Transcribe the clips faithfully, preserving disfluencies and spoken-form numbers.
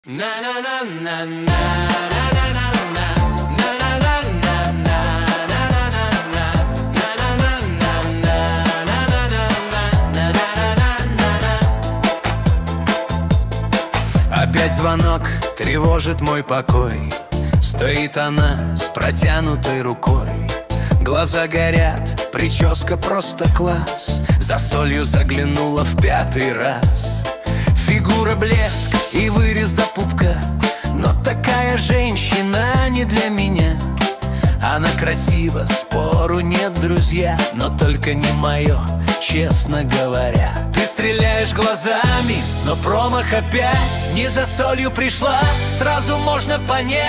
Опять звонок тревожит мой покой. Стоит она с протянутой рукой. Глаза горят, прическа просто класс. За солью заглянула в пятый раз. Фигура блеск и вырез до пупка. Но такая женщина не для меня. Она красива, спору нет, друзья. Но только не мое, честно говоря. Ты стреляешь глазами, но промах опять. Не за солью пришла, сразу можно понять.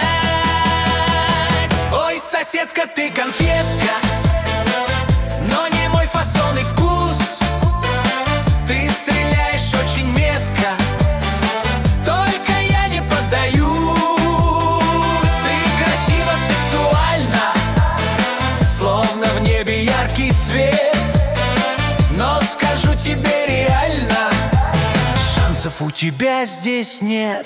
Ой, соседка, ты конфетка, но не мой фасон и вкус. Ты стреляешь очень метко, только я не поддаюсь. Ты красиво, сексуально, словно в небе яркий свет. Но скажу тебе реально, шансов у тебя здесь нет.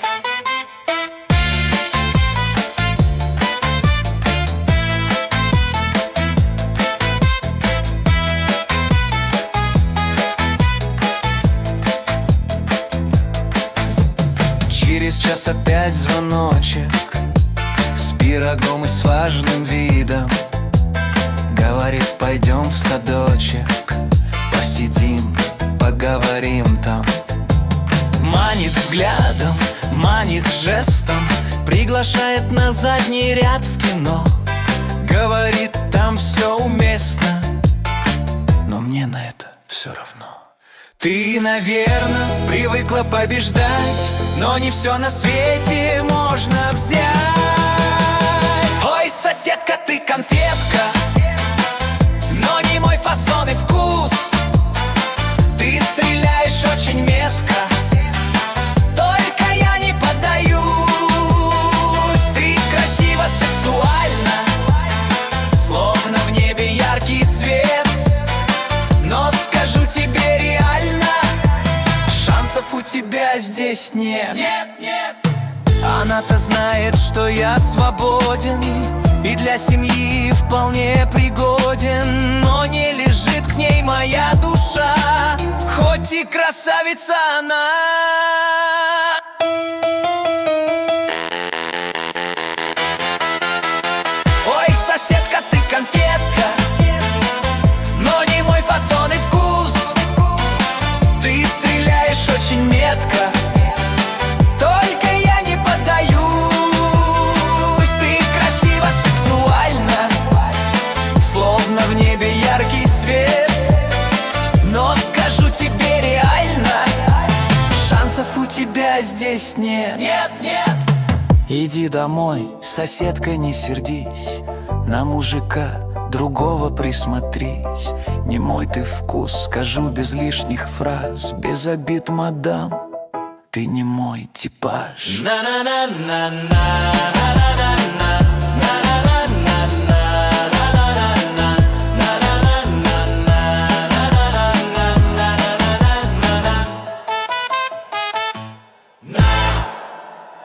Через час опять звоночек с пирогом и с важным видом. Говорит, пойдем в садочек, посидим, поговорим там. Манит взглядом, манит жестом, приглашает на задний ряд в кино. Говорит, там все уместно, но мне на это все равно. Ты, наверное, привыкла побеждать, но не все на свете можно взять. Ой, соседка, ты конфетка, но не мой фасон и вкус. Ты стреляешь очень метко, только я не поддаюсь. Ты красиво, сексуально, словно в небе яркий свет. Но скажу тебе реально, шансов у тебя здесь нет. Нет, нет. Она-то знает, что я свободен и для семьи вполне пригоден. Но не лежит к ней моя душа, хоть и красавица она. Ой, соседка, ты конфетка, но не мой фасон и вкус. Ты стреляешь очень метко, только я не поддаюсь. Ты красиво, сексуально, словно в небе яркий свет. Но скажу тебе реально, шансов у тебя здесь нет. Нет, нет. Иди домой, соседка, не сердись, на мужика другого присмотрись. Не мой ты вкус, скажу без лишних фраз, без обид, мадам, ты не мой типаж. На-на-на-на-на-на-на.